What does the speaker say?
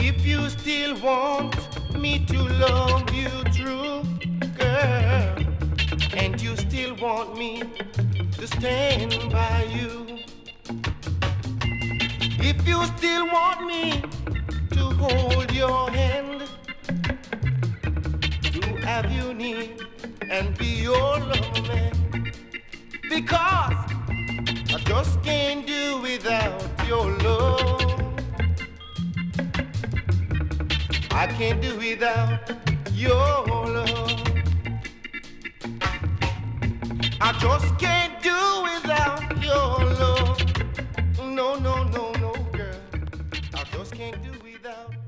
If you still want me to love you true, girl, and you still want me to stand by you, if you still want me to hold your hand, to have you near and be your love man, because I just can't do without your love. I can't do without your love. I just can't do without your love. No, no, no, no, girl. I just can't do without